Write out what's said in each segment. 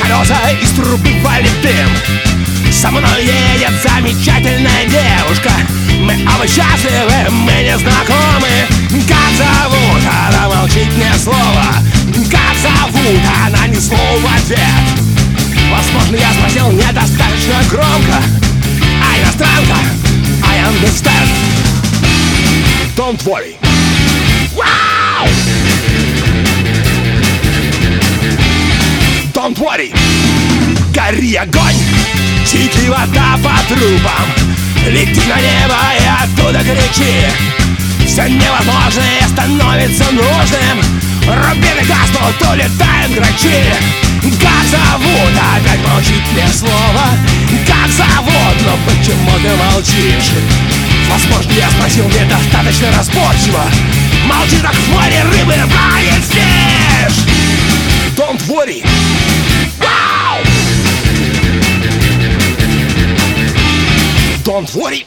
колеса из трубы валит дым. Со мной едет замечательная девушка. Мы оба счастливы, мы не знакомы. Как зовут? Она молчит ни слова. Как зовут? Она ни слова в ответ. Возможно, я спросил недостаточно громко. А иностранка, I understand. Don't worry. Wow! Don't worry. Гори огонь, текли вода по трубам. Лети на небо и оттуда кричи. Все невозможное становится нужным. Рубины гаснут, улетают грачи. Как зовут? Опять молчит мне слово. Как зовут? Но почему ты молчишь? Возможно, я спросил недостаточно разборчиво. Молчи, как в море рыбы брает снеж. Don't worry. Wow! Don't worry.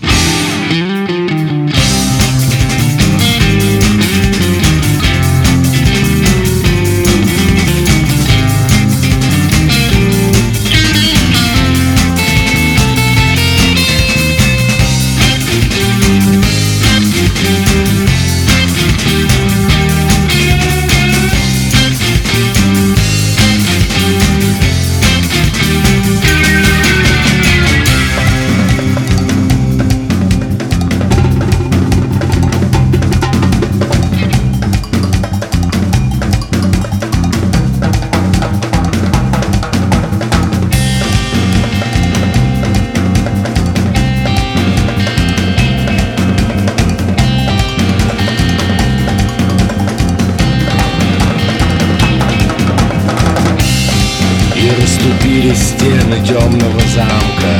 Расступили стены темного замка,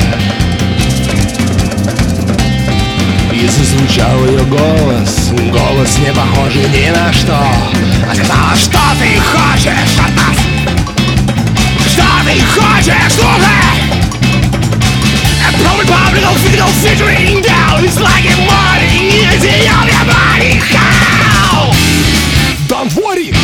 и зазвучал ее голос. Голос не похожий ни на что. Она сказала, что ты хочешь от нас? Что ты хочешь, слушай? A public physical filtering down. It's like a morning, it's in your body. How? Don't worry.